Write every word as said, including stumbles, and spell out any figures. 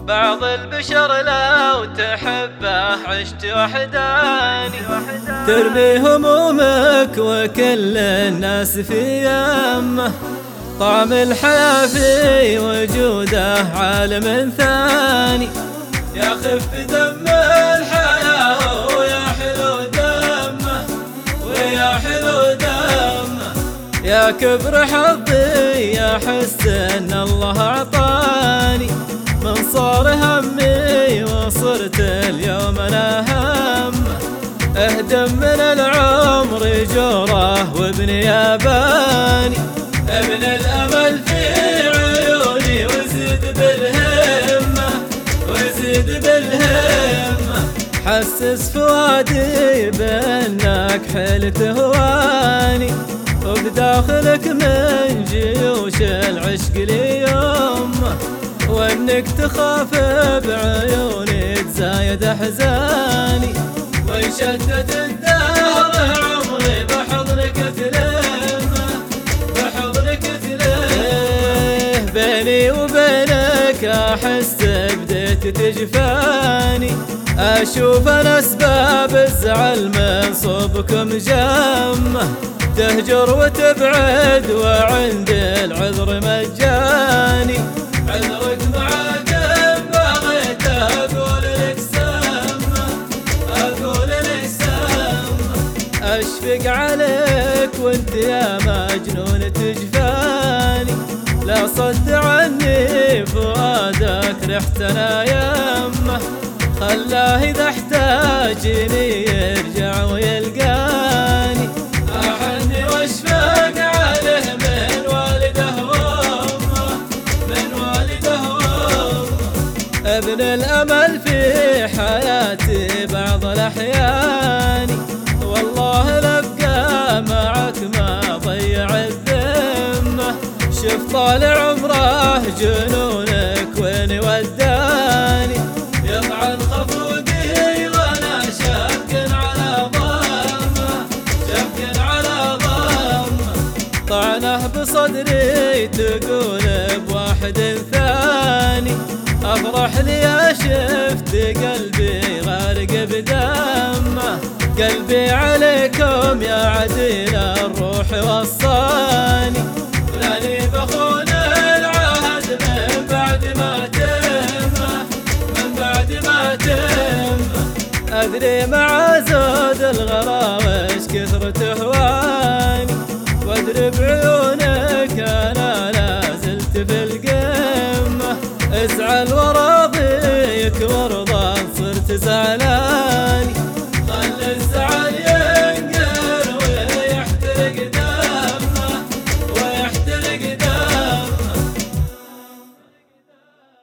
بعض البشر لو تحبه عشت وحداني، ترمي همومك وكل الناس في يمه، طعم الحياة في وجوده عالم ثاني، يا خف دم الحياة ويا حلو دمه ويا حلو دمه، يا كبر حظي يا حس ان الله اعطاني، من صار همي وصرت اليوم انا همه، اهدم من العمر جوره وابني ياباني، ابن الامل في عيوني وزيد بالهمه وزيد بالهمه، حسس فؤادي بانك حلت هواني، وبداخلك من جيوش العشق لي يمه، وانك تخاف بعيوني تزايد احزاني، وانشتت الدهر عمري بحضنك تلمه بحضنك تلمه، بيني وبينك احس بديت تجفاني، اشوف انا اسباب الزعل من صوبكم جمه، تهجر وتبعد وعندي العذر مجاني، عذرك معاك بغيت اقول لك سمه اقول لك سمه، اشفق عليك وانت يا مجنون تجفاني، لا صد عني فؤادك ريحتنا يمه، خلاه اذا احتاجني يرجع ويلقاني، احني واشفق عليه من والده وامه من والده وامه، ابن الامل في حياتي بعض الاحيان، والله لبقى معك ما ضيع الذمه، شوف طال عمره جنونك وين وداني، يطعن خفودي وانا شاك على ضمه شاك على ضمه، طعنه بصدري تقول بواحد ثاني، افرح لي شفت قلبي غارق بدمه، قلبي عليكم يا عديل الروح وصاني، ولاني بخون العهد من بعد ما تمه من بعد ما تمه، ادري مع زود الغراوش كثرة هواني، وادري بعيونك انا لا زلت في القمه، ازعل وراضيك وارضى صرت زعلاني، خل الزعل